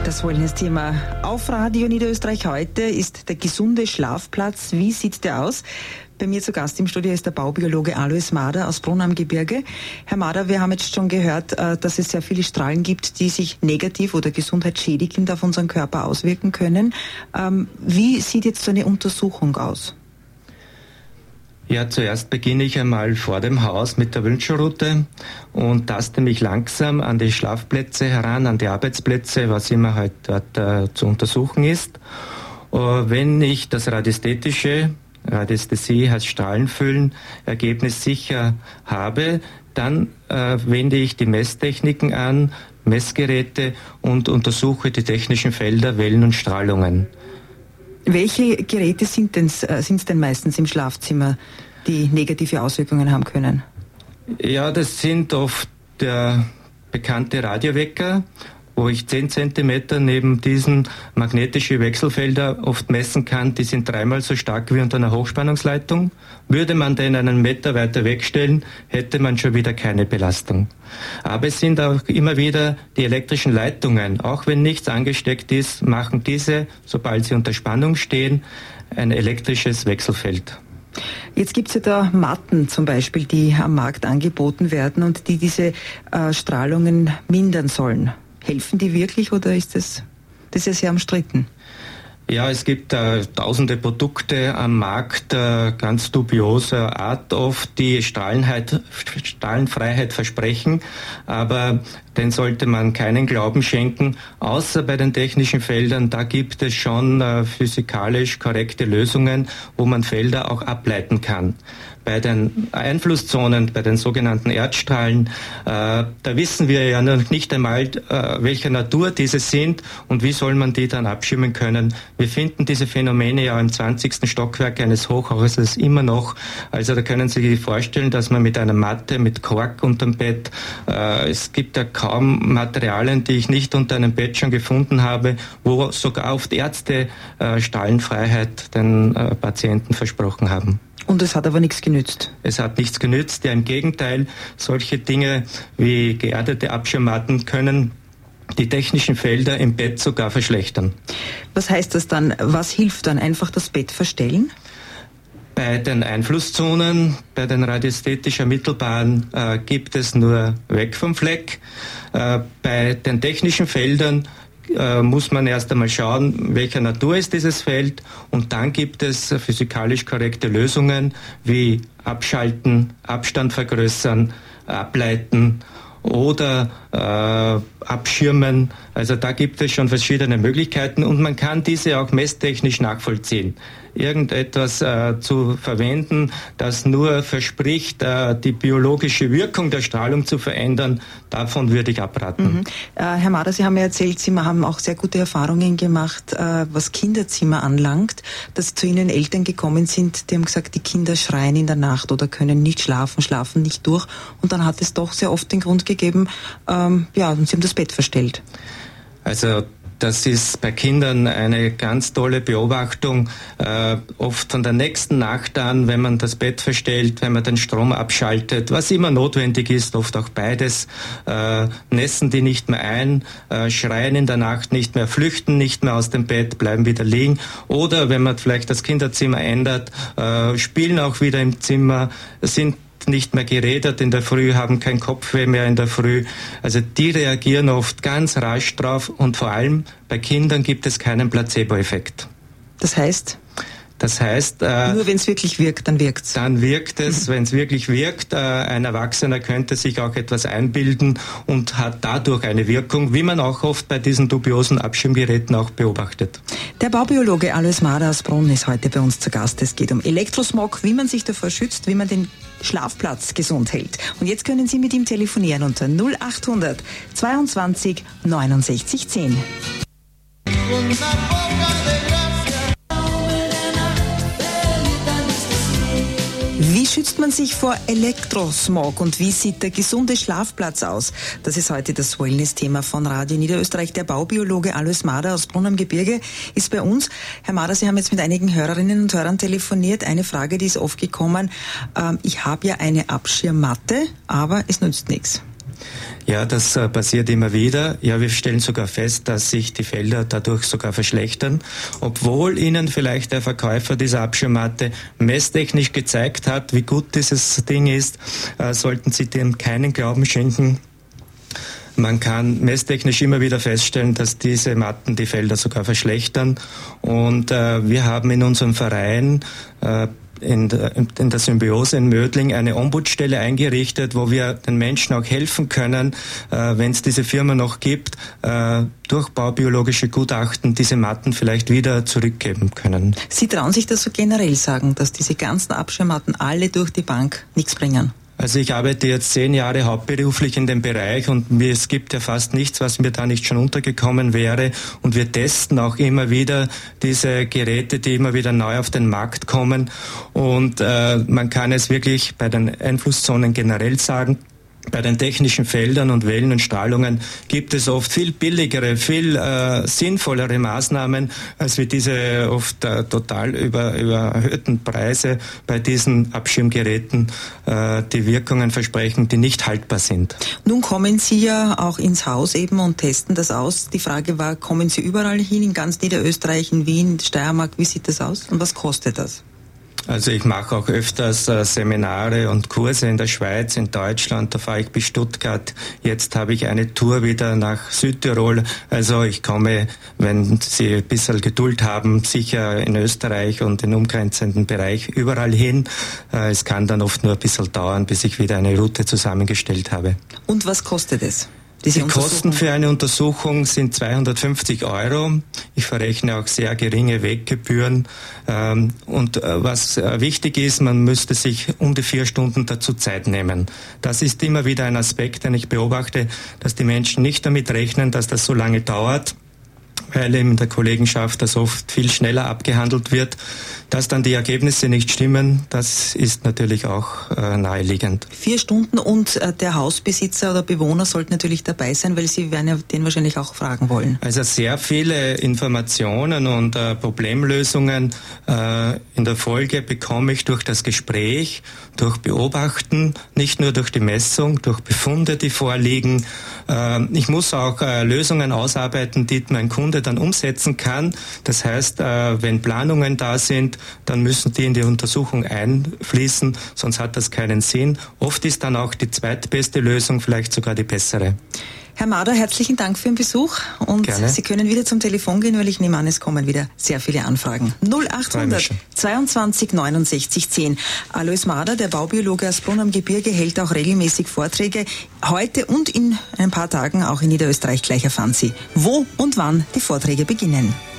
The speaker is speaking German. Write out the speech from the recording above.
Das Wellness-Thema auf Radio Niederösterreich heute ist der gesunde Schlafplatz. Wie sieht der aus? Bei mir zu Gast im Studio ist der Baubiologe Alois Mader aus Brunn am Gebirge. Herr Mader, wir haben jetzt schon gehört, dass es sehr viele Strahlen gibt, die sich negativ oder gesundheitsschädigend auf unseren Körper auswirken können. Wie sieht jetzt so eine Untersuchung aus? Ja, zuerst beginne ich einmal vor dem Haus mit der Wünschelrute und taste mich langsam an die Schlafplätze heran, an die Arbeitsplätze, was immer halt dort zu untersuchen ist. Wenn ich das Radiästhesie heißt Strahlenfüllen, Ergebnis sicher habe, dann wende ich die Messtechniken an, Messgeräte und untersuche die technischen Felder, Wellen und Strahlungen. Welche Geräte sind es denn meistens im Schlafzimmer, die negative Auswirkungen haben können? Ja, das sind oft der bekannte Radiowecker, wo ich 10 Zentimeter neben diesen magnetische Wechselfelder oft messen kann. Die sind 3-mal so stark wie unter einer Hochspannungsleitung. Würde man den einen Meter weiter wegstellen, hätte man schon wieder keine Belastung. Aber es sind auch immer wieder die elektrischen Leitungen. Auch wenn nichts angesteckt ist, machen diese, sobald sie unter Spannung stehen, ein elektrisches Wechselfeld. Jetzt gibt es ja da Matten zum Beispiel, die am Markt angeboten werden und die diese Strahlungen mindern sollen. Helfen die wirklich oder ist das ist ja sehr umstritten? Ja, es gibt tausende Produkte am Markt, ganz dubioser Art oft, die Strahlenfreiheit versprechen, aber den sollte man keinen Glauben schenken, außer bei den technischen Feldern. Da gibt es schon physikalisch korrekte Lösungen, wo man Felder auch ableiten kann. Bei den Einflusszonen, bei den sogenannten Erdstrahlen, da wissen wir ja noch nicht einmal, welcher Natur diese sind und wie soll man die dann abschirmen können. Wir finden diese Phänomene ja im 20. Stockwerk eines Hochhauses immer noch. Also da können Sie sich vorstellen, dass man mit einer Matte, mit Kork unterm Bett, es gibt ja kaum Materialien, die ich nicht unter einem Bett schon gefunden habe, wo sogar oft Ärzte Strahlenfreiheit den Patienten versprochen haben. Und es hat aber nichts genützt? Es hat nichts genützt, ja im Gegenteil. Solche Dinge wie geerdete Abschirmmatten können die technischen Felder im Bett sogar verschlechtern. Was heißt das dann? Was hilft dann? Einfach das Bett verstellen? Bei den Einflusszonen, bei den radiästhetisch ermittelbaren gibt es nur weg vom Fleck. Bei den technischen Feldern muss man erst einmal schauen, welcher Natur ist dieses Feld, und dann gibt es physikalisch korrekte Lösungen wie Abschalten, Abstand vergrößern, ableiten oder abschirmen. Also da gibt es schon verschiedene Möglichkeiten und man kann diese auch messtechnisch nachvollziehen. Irgendetwas zu verwenden, das nur verspricht, die biologische Wirkung der Strahlung zu verändern, davon würde ich abraten. Herr Mader, Sie haben ja erzählt, Sie haben auch sehr gute Erfahrungen gemacht, was Kinderzimmer anlangt, dass zu Ihnen Eltern gekommen sind, die haben gesagt, die Kinder schreien in der Nacht oder können nicht schlafen, schlafen nicht durch, und dann hat es doch sehr oft den Grund gegeben, und Sie haben das Bett verstellt. Also das ist bei Kindern eine ganz tolle Beobachtung. Oft von der nächsten Nacht an, wenn man das Bett verstellt, wenn man den Strom abschaltet, was immer notwendig ist, oft auch beides, nässen die nicht mehr ein, schreien in der Nacht nicht mehr, flüchten nicht mehr aus dem Bett, bleiben wieder liegen. Oder wenn man vielleicht das Kinderzimmer ändert, spielen auch wieder im Zimmer, sind nicht mehr geredet in der Früh, haben kein Kopfweh mehr in der Früh. Also die reagieren oft ganz rasch drauf und vor allem bei Kindern gibt es keinen Placebo-Effekt. Das heißt? Das heißt, nur wenn es wirklich wirkt, dann wirkt's. Dann wirkt es, wenn es wirklich wirkt. Ein Erwachsener könnte sich auch etwas einbilden und hat dadurch eine Wirkung, wie man auch oft bei diesen dubiosen Abschirmgeräten auch beobachtet. Der Baubiologe Alois Mader aus Brunn ist heute bei uns zu Gast. Es geht um Elektrosmog, wie man sich davor schützt, wie man den Schlafplatz gesund hält. Und jetzt können Sie mit ihm telefonieren unter 0800 22 69 10. Wie schützt man sich vor Elektrosmog und wie sieht der gesunde Schlafplatz aus? Das ist heute das Wellness-Thema von Radio Niederösterreich. Der Baubiologe Alois Mader aus Brunn am Gebirge ist bei uns. Herr Mader, Sie haben jetzt mit einigen Hörerinnen und Hörern telefoniert. Eine Frage, die ist oft gekommen. Ich habe ja eine Abschirmmatte, aber es nützt nichts. Ja, das passiert immer wieder. Ja, wir stellen sogar fest, dass sich die Felder dadurch sogar verschlechtern, obwohl Ihnen vielleicht der Verkäufer dieser Abschirmmatte messtechnisch gezeigt hat, wie gut dieses Ding ist, sollten Sie dem keinen Glauben schenken. Man kann messtechnisch immer wieder feststellen, dass diese Matten die Felder sogar verschlechtern. Und wir haben in unserem Verein in der Symbiose in Mödling eine Ombudsstelle eingerichtet, wo wir den Menschen auch helfen können, wenn es diese Firma noch gibt, durch baubiologische Gutachten diese Matten vielleicht wieder zurückgeben können. Sie trauen sich das so generell sagen, dass diese ganzen Abschirmmatten alle durch die Bank nichts bringen? Also ich arbeite jetzt 10 Jahre hauptberuflich in dem Bereich und es gibt ja fast nichts, was mir da nicht schon untergekommen wäre. Und wir testen auch immer wieder diese Geräte, die immer wieder neu auf den Markt kommen. Und man kann es wirklich bei den Einflusszonen generell sagen, bei den technischen Feldern und Wellen und Strahlungen gibt es oft viel billigere, viel sinnvollere Maßnahmen, als wir diese oft total überhöhten Preise bei diesen Abschirmgeräten, die Wirkungen versprechen, die nicht haltbar sind. Nun kommen Sie ja auch ins Haus eben und testen das aus. Die Frage war, kommen Sie überall hin, in ganz Niederösterreich, in Wien, Steiermark, wie sieht das aus und was kostet das? Also ich mache auch öfters Seminare und Kurse in der Schweiz, in Deutschland, da fahre ich bis Stuttgart. Jetzt habe ich eine Tour wieder nach Südtirol. Also ich komme, wenn Sie ein bisschen Geduld haben, sicher in Österreich und im umgrenzenden Bereich überall hin. Es kann dann oft nur ein bisschen dauern, bis ich wieder eine Route zusammengestellt habe. Und was kostet es? Die Kosten für eine Untersuchung sind 250 €. Ich verrechne auch sehr geringe Weggebühren. Und was wichtig ist, man müsste sich um die 4 Stunden dazu Zeit nehmen. Das ist immer wieder ein Aspekt, den ich beobachte, dass die Menschen nicht damit rechnen, dass das so lange dauert, weil in der Kollegenschaft das oft viel schneller abgehandelt wird. Dass dann die Ergebnisse nicht stimmen, das ist natürlich auch naheliegend. 4 Stunden und der Hausbesitzer oder Bewohner sollten natürlich dabei sein, weil Sie werden ja den wahrscheinlich auch fragen wollen. Also sehr viele Informationen und Problemlösungen in der Folge bekomme ich durch das Gespräch, durch Beobachten, nicht nur durch die Messung, durch Befunde, die vorliegen. Ich muss auch Lösungen ausarbeiten, die mein Kunde dann umsetzen kann. Das heißt, wenn Planungen da sind, dann müssen die in die Untersuchung einfließen, sonst hat das keinen Sinn. Oft ist dann auch die zweitbeste Lösung vielleicht sogar die bessere. Herr Mader, herzlichen Dank für den Besuch und gerne. Sie können wieder zum Telefon gehen, weil ich nehme an, es kommen wieder sehr viele Anfragen. 0800 22 69 10. Alois Mader, der Baubiologe aus Brunn am Gebirge, hält auch regelmäßig Vorträge. Heute und in ein paar Tagen auch in Niederösterreich. Gleich erfahren Sie, wo und wann die Vorträge beginnen.